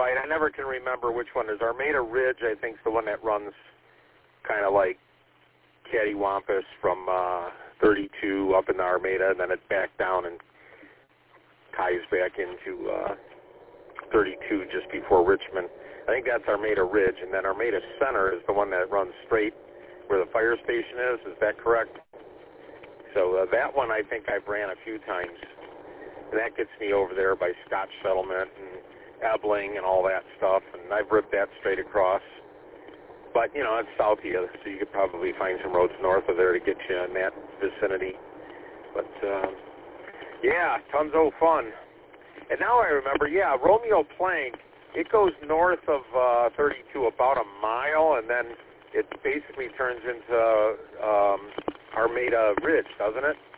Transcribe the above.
Right, I never can remember which one. Is Armada Ridge, I think, is the one that runs kind of like cattywampus from 32 up in the Armada, and then it back down and ties back into 32 just before Richmond. I think that's Armada Ridge, and then Armada Center is the one that runs straight where the fire station is. Is that correct? So that one I think I've ran a few times, and that gets me over there by Scotch Settlement and Ebling and all that stuff, and I've ripped that straight across. But, you know, it's south of you, so you could probably find some roads north of there to get you in that vicinity. But, yeah, tons of fun. And now I remember, yeah, Romeo Plank, it goes north of 32 about a mile, and then it basically turns into Armada Ridge, doesn't it?